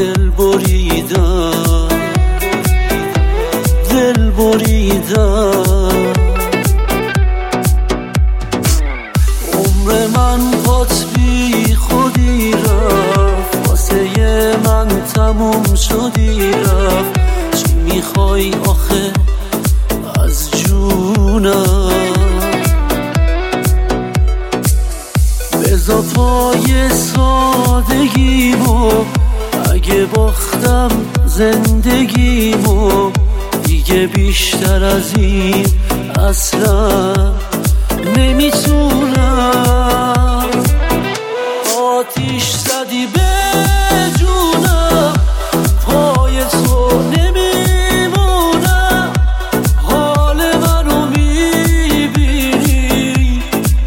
دل بریدم دل بریدم. عمر من پات بی خودی رفت، واسه من تموم شدی رفت. چی میخوای آخه از جونم؟ بذار پای سادگیمو، اگه باختم زندگیمو دیگه بیشتر از این اصلا نمیتونم. آتیش زدی به جونم، پای تو نمیمونم. حال منو میبینی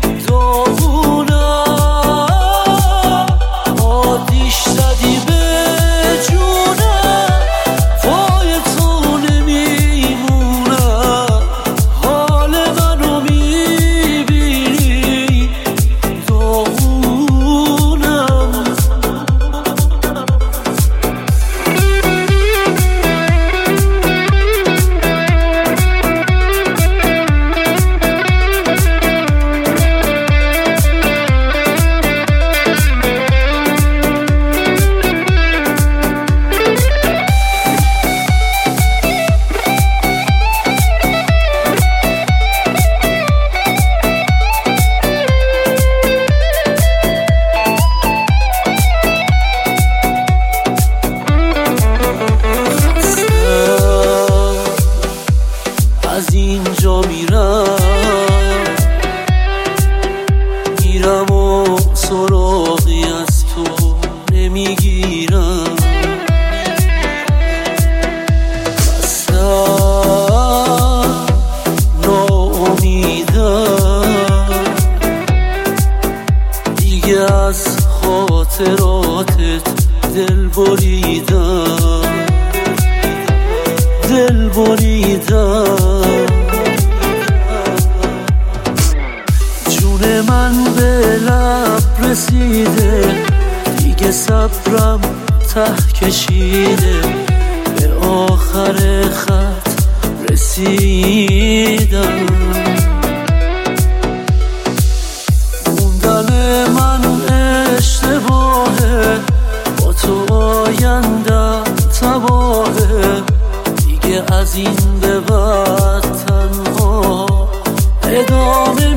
داغونم. آتیش زدی به جونم، پای تو نمیمونم. حال منو میبینی داغونم. از اینجا میرم و سراغی از تو نمیگیرم. بستم ناامیدم دیگه، از خاطراتت دل بریدم دل بریدم. جون من به لب رسیده، دیگه صبرم ته کشیده. به آخر خط رسیدم. موندن من اشتباهه، با تو آینده تباهه. دیگه از این به بعد تنها ادامه